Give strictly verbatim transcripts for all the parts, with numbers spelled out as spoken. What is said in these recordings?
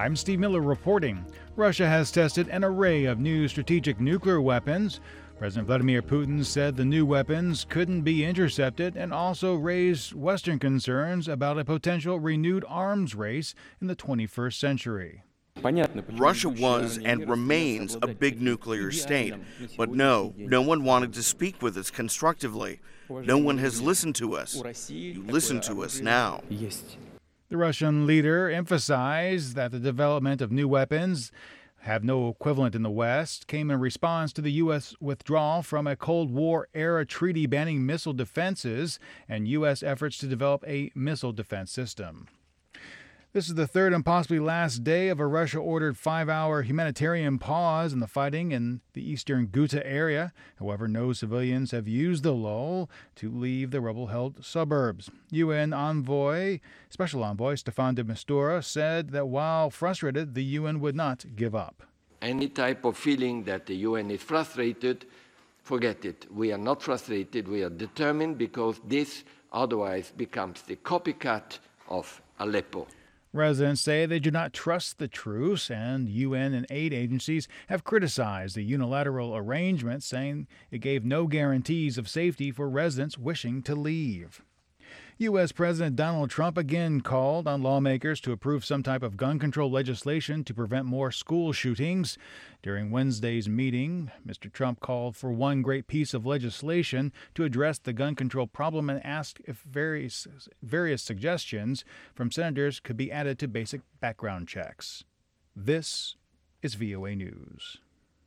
I'm Steve Miller reporting. Russia has tested an array of new strategic nuclear weapons. President Vladimir Putin said the new weapons couldn't be intercepted and also raised Western concerns about a potential renewed arms race in the twenty-first century. Russia was and remains a big nuclear state. But no, no one wanted to speak with us constructively. No one has listened to us. You listen to us now. The Russian leader emphasized that the development of new weapons have no equivalent in the West came in response to the U S withdrawal from a Cold War-era treaty banning missile defenses and U S efforts to develop a missile defense system. This is the third and possibly last day of a Russia-ordered five-hour humanitarian pause in the fighting in the eastern Ghouta area. However, no civilians have used the lull to leave the rebel-held suburbs. U N envoy, Special Envoy Staffan de Mistura said that while frustrated, the U N would not give up. Any type of feeling that the U N is frustrated, forget it. We are not frustrated. We are determined because this otherwise becomes the copycat of Aleppo. Residents say they do not trust the truce, and U N and aid agencies have criticized the unilateral arrangement, saying it gave no guarantees of safety for residents wishing to leave. U S. President Donald Trump again called on lawmakers to approve some type of gun control legislation to prevent more school shootings. During Wednesday's meeting, Mister Trump called for one great piece of legislation to address the gun control problem and asked if various, various suggestions from senators could be added to basic background checks. This is V O A News.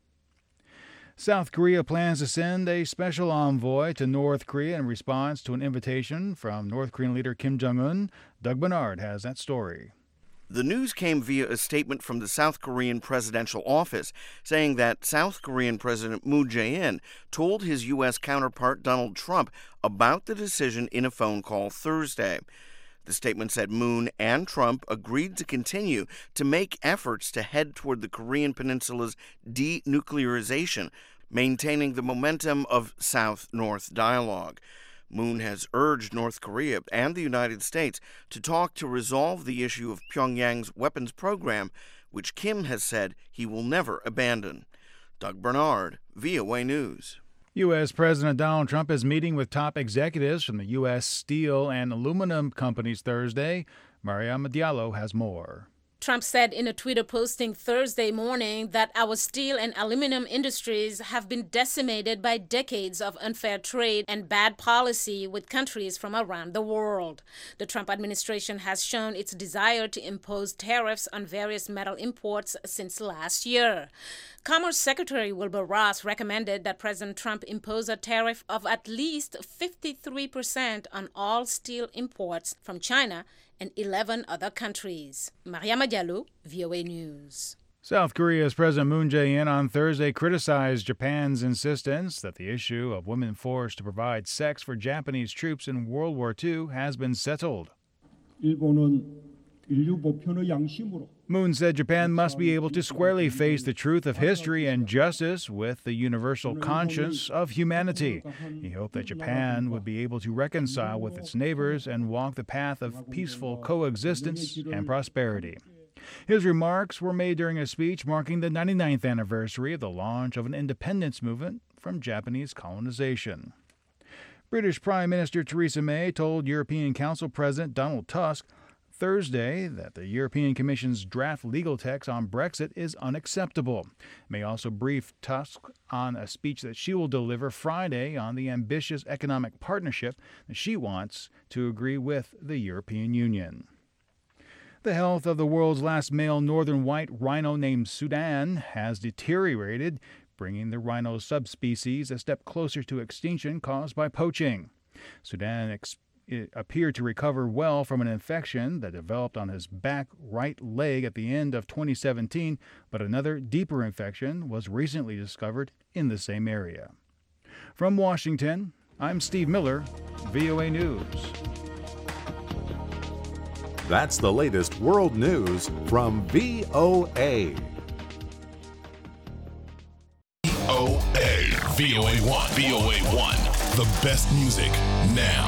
South Korea plans to send a special envoy to North Korea in response to an invitation from North Korean leader Kim Jong-un. Doug Bernard has that story. The news came via a statement from the South Korean presidential office saying that South Korean President Moon Jae-in told his U S counterpart Donald Trump about the decision in a phone call Thursday. The statement said Moon and Trump agreed to continue to make efforts to head toward the Korean Peninsula's denuclearization, maintaining the momentum of South-North dialogue. Moon has urged North Korea and the United States to talk to resolve the issue of Pyongyang's weapons program, which Kim has said he will never abandon. Doug Bernard, V O A News. U S. President Donald Trump is meeting with top executives from the U S steel and aluminum companies Thursday. Mariama Diallo has more. Trump said in a Twitter posting Thursday morning that our steel and aluminum industries have been decimated by decades of unfair trade and bad policy with countries from around the world. The Trump administration has shown its desire to impose tariffs on various metal imports since last year. Commerce Secretary Wilbur Ross recommended that President Trump impose a tariff of at least fifty-three percent on all steel imports from China and eleven other countries. Mariama Diallo, V O A News. South Korea's President Moon Jae-in on Thursday criticized Japan's insistence that the issue of women forced to provide sex for Japanese troops in World War Two has been settled. Moon said Japan must be able to squarely face the truth of history and justice with the universal conscience of humanity. He hoped that Japan would be able to reconcile with its neighbors and walk the path of peaceful coexistence and prosperity. His remarks were made during a speech marking the ninety-ninth anniversary of the launch of an independence movement from Japanese colonization. British Prime Minister Theresa May told European Council President Donald Tusk Thursday that the European Commission's draft legal text on Brexit is unacceptable. May also briefed Tusk on a speech that she will deliver Friday on the ambitious economic partnership that she wants to agree with the European Union. The health of the world's last male northern white rhino named Sudan has deteriorated, bringing the rhino subspecies a step closer to extinction caused by poaching. Sudan ex- It appeared to recover well from an infection that developed on his back right leg at the end of twenty seventeen, but another deeper infection was recently discovered in the same area. From Washington, I'm Steve Miller, V O A News. That's the latest world news from V O A. V O A. V O A one. V O A one. The best music now.